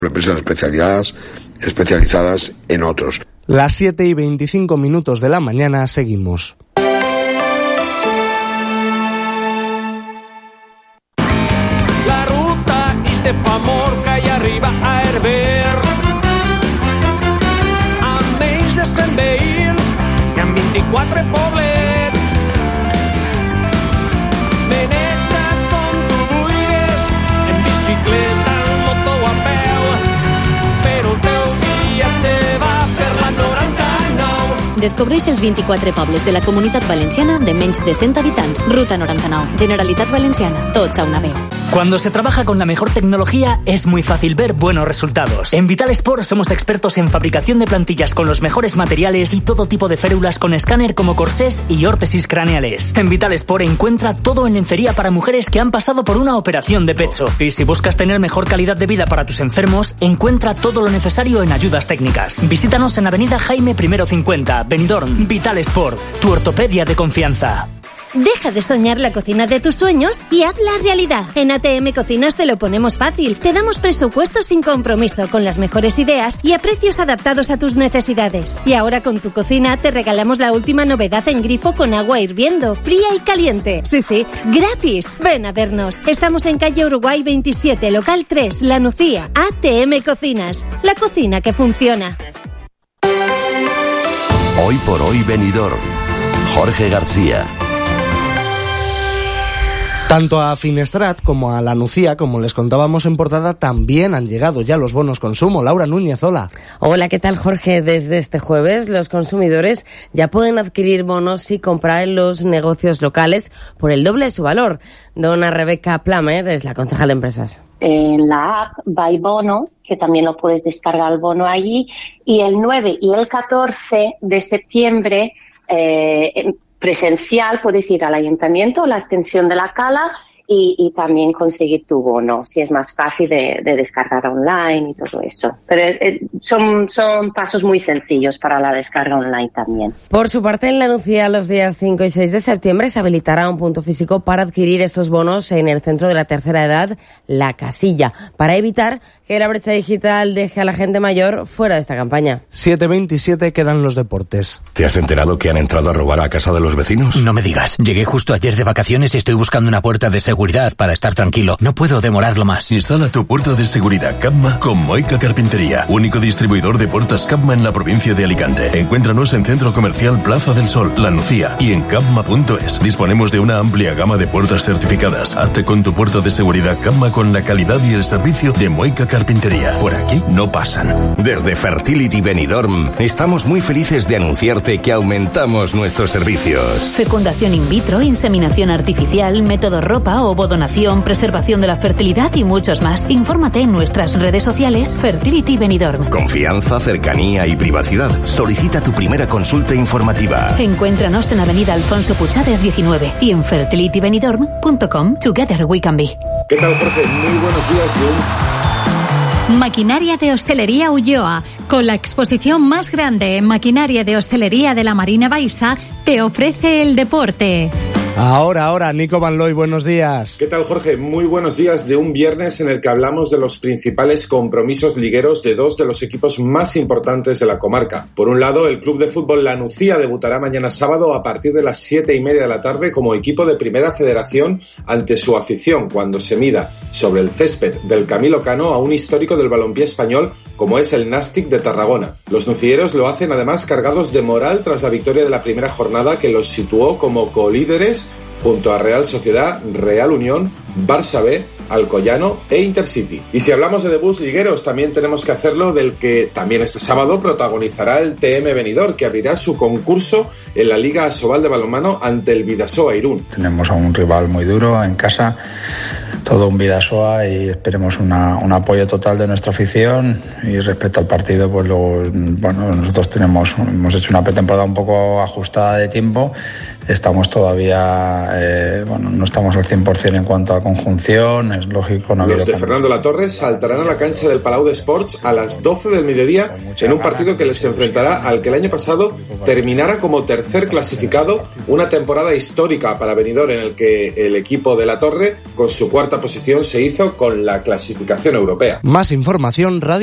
Empresas especializadas en otros. Las 7:25 de la mañana, seguimos. La ruta és de Famorca i arriba a Herber. Amb menys de 100 veïns i amb 24 poblets. Venetza com tu vulguis, en bicicleta, en moto o a peu, però el teu viatge va per la 99. Descobreix els 24 pobles de la Comunitat Valenciana de menys de 100 habitants. Ruta 99. Generalitat Valenciana. Tots a una veu. Cuando se trabaja con la mejor tecnología, es muy fácil ver buenos resultados. En Vital Sport somos expertos en fabricación de plantillas con los mejores materiales y todo tipo de férulas con escáner como corsés y órtesis craneales. En Vital Sport encuentra todo en lencería para mujeres que han pasado por una operación de pecho. Y si buscas tener mejor calidad de vida para tus enfermos, encuentra todo lo necesario en ayudas técnicas. Visítanos en Avenida Jaime I 50, Benidorm. Vital Sport, tu ortopedia de confianza. Deja de soñar la cocina de tus sueños y hazla realidad. En ATM Cocinas te lo ponemos fácil. Te damos presupuestos sin compromiso, con las mejores ideas y a precios adaptados a tus necesidades. Y ahora con tu cocina te regalamos la última novedad en grifo con agua hirviendo, fría y caliente. Sí, gratis. Ven a vernos. Estamos en calle Uruguay 27, local 3, La Nucía. ATM Cocinas, la cocina que funciona. Hoy por hoy Benidorm. Jorge García. Tanto a Finestrat como a La Nucía, como les contábamos en portada, también han llegado ya los bonos consumo. Laura Núñez, hola. Hola, ¿qué tal, Jorge? Desde este jueves, los consumidores ya pueden adquirir bonos y comprar en los negocios locales por el doble de su valor. Dona Rebeca Plamer es la concejal de empresas. En la app Buy Bono, que también lo puedes descargar el bono allí, y el 9 y el 14 de septiembre presencial puedes ir al ayuntamiento, la extensión de la Cala y también conseguir tu bono, si es más fácil de descargar online y todo eso. Pero son pasos muy sencillos para la descarga online también. Por su parte, en La Nucía, los días 5 y 6 de septiembre se habilitará un punto físico para adquirir esos bonos en el centro de la tercera edad, La Casilla, para evitar que la brecha digital deje a la gente mayor fuera de esta campaña. 7:27 quedan los deportes. ¿Te has enterado que han entrado a robar a casa de los vecinos? No me digas. Llegué justo ayer de vacaciones y estoy buscando una puerta de seguridad para estar tranquilo. No puedo demorarlo más. Instala tu puerta de seguridad Capma con Moica Carpintería, único distribuidor de puertas Capma en la provincia de Alicante. Encuéntranos en Centro Comercial Plaza del Sol, La Nucía, y en capma.es. Disponemos de una amplia gama de puertas certificadas. Hazte con tu puerta de seguridad Capma con la calidad y el servicio de Moica Carpintería. Por aquí no pasan. Desde Fertility Benidorm estamos muy felices de anunciarte que aumentamos nuestros servicios. Fecundación in vitro, inseminación artificial, método ropa, ovodonación, preservación de la fertilidad y muchos más. Infórmate en nuestras redes sociales Fertility Benidorm. Confianza, cercanía y privacidad. Solicita tu primera consulta informativa. Encuéntranos en Avenida Alfonso Puchades 19 y en fertilitybenidorm.com. Together we can be. ¿Qué tal, Jorge? Muy buenos días. Maquinaria de Hostelería Ulloa, con la exposición más grande en maquinaria de hostelería de la Marina Baixa, te ofrece el deporte. Ahora, Nico Van Looy, buenos días. ¿Qué tal, Jorge? Muy buenos días de un viernes en el que hablamos de los principales compromisos ligueros de dos de los equipos más importantes de la comarca. Por un lado, el Club de Fútbol La Nucía debutará mañana sábado a partir de las 7:30 de la tarde como equipo de Primera Federación ante su afición cuando se mida sobre el césped del Camilo Cano a un histórico del balompié español como es el Nàstic de Tarragona. Los nucieros lo hacen además cargados de moral tras la victoria de la primera jornada que los situó como colíderes junto a Real Sociedad, Real Unión, Barça B, Alcoyano e Intercity. Y si hablamos de debuts ligueros, también tenemos que hacerlo del que también este sábado protagonizará el TM Benidorm, que abrirá su concurso en la Liga Asobal de balonmano ante el Bidasoa Irún. Tenemos a un rival muy duro en casa, todo un Bidasoa, y esperemos un apoyo total de nuestra afición. Y respecto al partido, pues luego, nosotros hemos hecho una pretemporada un poco ajustada de tiempo, estamos todavía, no estamos al 100% en cuanto a conjunción, es lógico. No Los de Fernando Latorre saltarán a la cancha del Palau de Sports a las 12 del mediodía en un partido que les enfrentará al que el año pasado terminara como tercer clasificado, una temporada histórica para Benidorm en el que el equipo de Latorre, con su cuarta posición, se hizo con la clasificación europea. Más información, Radio